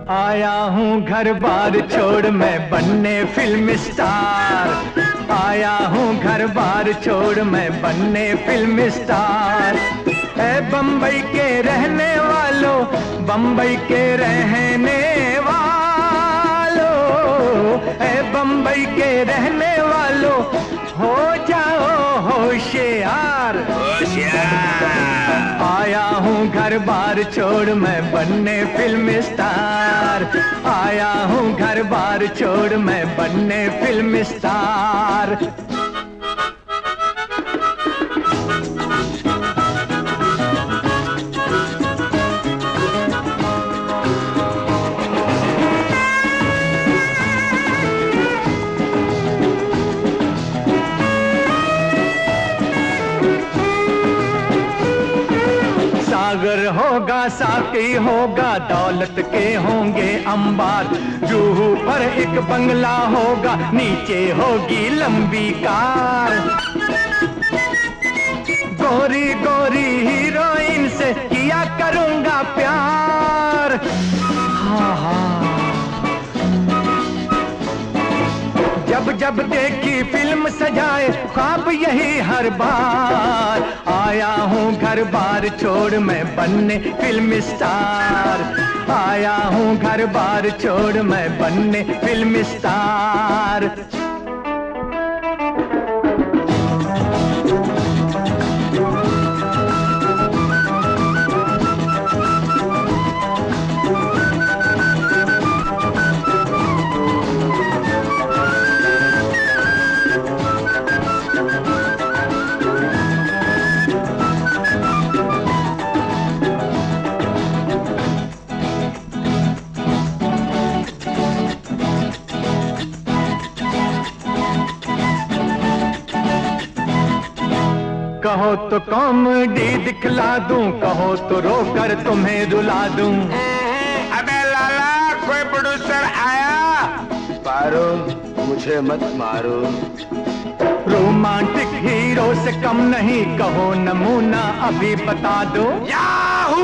आया हूँ घर बार छोड़ मैं बनने फिल्म स्टार। आया हूँ घर बार छोड़ मैं बनने फिल्म स्टार। ऐ बम्बई के रहने वालों, बम्बई के रहने वालों, ऐ बम्बई के रहने वालों, हो जाओ होशियार। आया हूँ घर बार छोड़ मैं बनने फिल्म स्टार। आया हूँ घर बार छोड़ मैं बनने फिल्म स्टार। सागर होगा साकी होगा, दौलत के होंगे अंबार। जूहू पर एक बंगला होगा, नीचे होगी लंबी कार। गोरी गोरी हीरोइन से किया करूंगा प्यार। हाँ हाँ, जब जब देखी फिल्म सजाए ख्वाब यही हर बार। आया हूँ घर बार छोड़ मैं बनने फिल्म स्टार। आया हूँ घर बार छोड़ मैं बनने फिल्म स्टार। कहो तो कॉमेडी दिखला दूं, कहो तो रोकर तुम्हें रुला दूं। अबे लाला, कोई प्रोड्यूसर आया? पारो, मुझे मत मारो। रोमांटिक हीरो से कम नहीं, कहो नमूना अभी बता दो। याहू!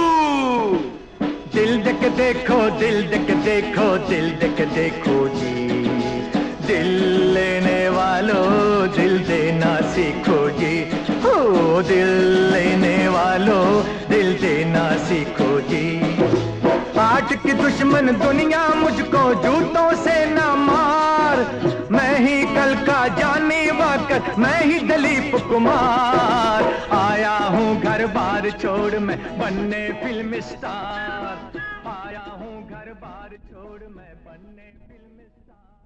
दिल देख देखो, दिल देख देखो, दिल देख देखो जी। दिल लेने वालों दिल देना सीखो जी। हो दिल लेने वालों दिल देना सीखो जी। आर्ट की दुश्मन दुनिया मुझको जूतों से ना मार। मैं ही कल का जानी वाकर, मैं ही दिलीप कुमार। आया हूँ घर बार छोड़ मैं बनने फिल्म स्टार। आया हूँ घर बार छोड़ मैं बनने फिल्म स्टार।